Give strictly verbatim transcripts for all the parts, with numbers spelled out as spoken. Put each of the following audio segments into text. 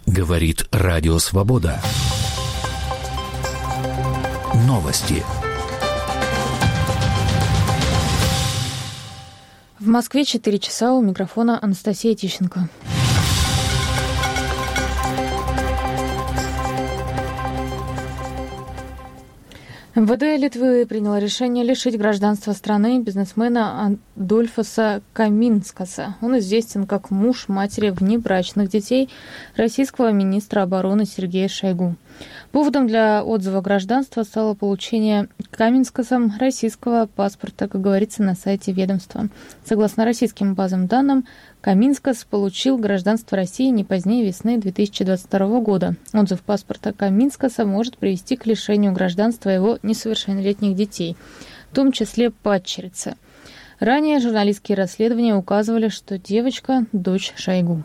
Говорит Радио Свобода. Новости. В Москве четыре часа, у микрофона Анастасия Тищенко. эм вэ дэ Литвы приняло решение лишить гражданства страны бизнесмена Адольфаса Каминскаса. Он известен как муж матери внебрачных детей российского министра обороны Сергея Шойгу. Поводом для отзыва гражданства стало получение Каминскасом российского паспорта, как говорится на сайте ведомства. Согласно российским базам данных, Каминскас получил гражданство России не позднее весны две тысячи двадцать второго года. Отзыв паспорта Каминскаса может привести к лишению гражданства его несовершеннолетних детей, в том числе падчерицы. Ранее журналистские расследования указывали, что девочка – дочь Шойгу.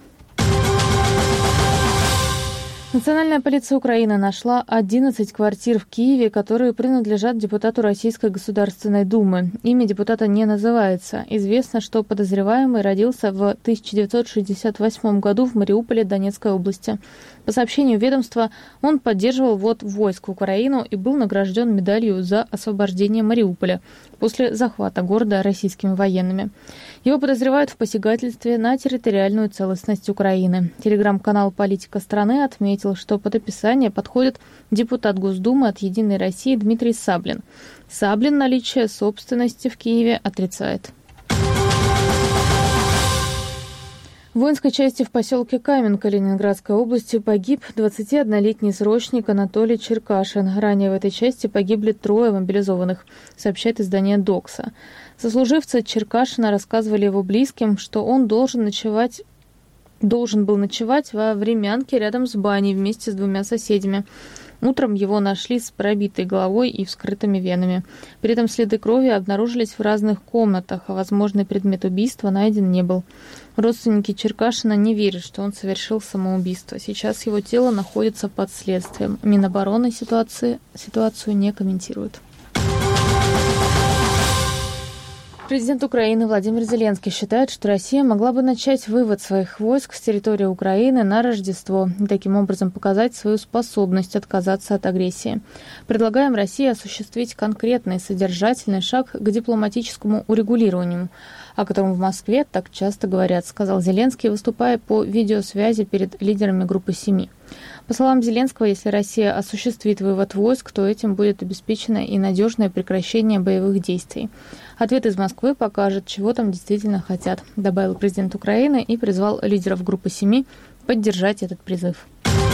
Национальная полиция Украины нашла одиннадцать квартир в Киеве, которые принадлежат депутату Российской Государственной Думы. Имя депутата не называется. Известно, что подозреваемый родился в тысяча девятьсот шестьдесят восьмом году в Мариуполе Донецкой области. По сообщению ведомства, он поддерживал ввод войск в Украину и был награжден медалью за освобождение Мариуполя после захвата города российскими военными. Его подозревают в посягательстве на территориальную целостность Украины. Телеграм-канал «Политика страны» отметил, что под описание подходит депутат Госдумы от «Единой России» Дмитрий Саблин. Саблин наличие собственности в Киеве отрицает. В воинской части в поселке Каменка Ленинградской области погиб двадцатиоднолетний срочник Анатолий Черкашин. Ранее в этой части погибли трое мобилизованных, сообщает издание «Докса». Сослуживцы Черкашина рассказывали его близким, что он должен ночевать, должен был ночевать во времянке рядом с баней вместе с двумя соседями. Утром его нашли с пробитой головой и вскрытыми венами. При этом следы крови обнаружились в разных комнатах, а возможный предмет убийства найден не был. Родственники Черкашина не верят, что он совершил самоубийство. Сейчас его тело находится под следствием. Минобороны ситуации, ситуацию не комментирует. Президент Украины Владимир Зеленский считает, что Россия могла бы начать вывод своих войск с территории Украины на Рождество и таким образом показать свою способность отказаться от агрессии. Предлагаем России осуществить конкретный содержательный шаг к дипломатическому урегулированию, о котором в Москве так часто говорят, сказал Зеленский, выступая по видеосвязи перед лидерами Группы семи. По словам Зеленского, если Россия осуществит вывод войск, то этим будет обеспечено и надежное прекращение боевых действий. Ответ из Москвы покажет, чего там действительно хотят, добавил президент Украины и призвал лидеров Группы семи поддержать этот призыв.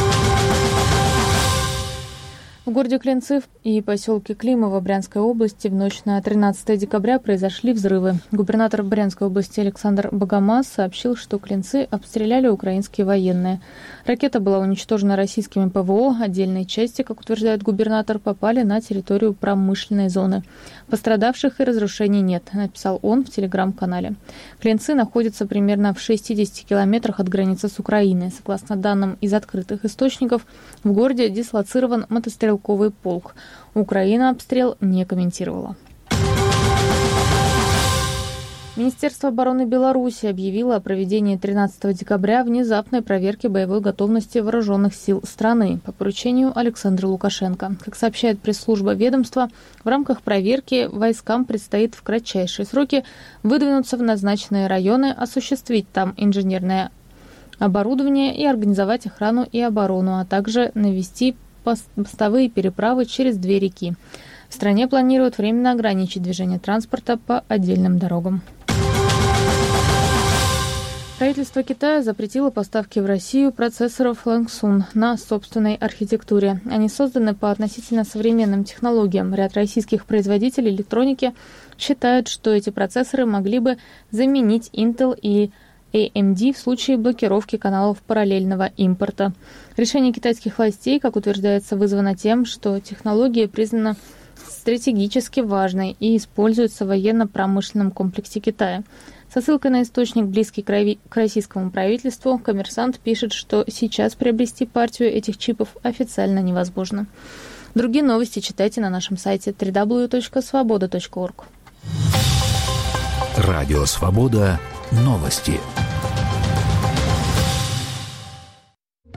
В городе Клинцы и поселке Климово Брянской области в ночь на тринадцатое декабря произошли взрывы. Губернатор Брянской области Александр Богомаз сообщил, что Клинцы обстреляли украинские военные. Ракета была уничтожена российскими ПВО. Отдельные части, как утверждает губернатор, попали на территорию промышленной зоны. Пострадавших и разрушений нет, написал он в телеграм-канале. Клинцы находятся примерно в шестидесяти километрах от границы с Украиной. Согласно данным из открытых источников, в городе дислоцирован мотострелковый полк. Украина обстрел не комментировала. Министерство обороны Беларуси объявило о проведении тринадцатого декабря внезапной проверки боевой готовности вооруженных сил страны по поручению Александра Лукашенко. Как сообщает пресс-служба ведомства, в рамках проверки войскам предстоит в кратчайшие сроки выдвинуться в назначенные районы, осуществить там инженерное оборудование и организовать охрану и оборону, а также навести мостовые переправы через две реки. В стране планируют временно ограничить движение транспорта по отдельным дорогам. Правительство Китая запретило поставки в Россию процессоров Langsun на собственной архитектуре. Они созданы по относительно современным технологиям. Ряд российских производителей электроники считают, что эти процессоры могли бы заменить Intel и эй эм ди в случае блокировки каналов параллельного импорта. Решение китайских властей, как утверждается, вызвано тем, что технология признана стратегически важной и используется в военно-промышленном комплексе Китая. Со ссылкой на источник, близкий к российскому правительству, «Коммерсант» пишет, что сейчас приобрести партию этих чипов официально невозможно. Другие новости читайте на нашем сайте дабл ю дабл ю дабл ю точка свобода точка орг. Радио «Свобода». Новости.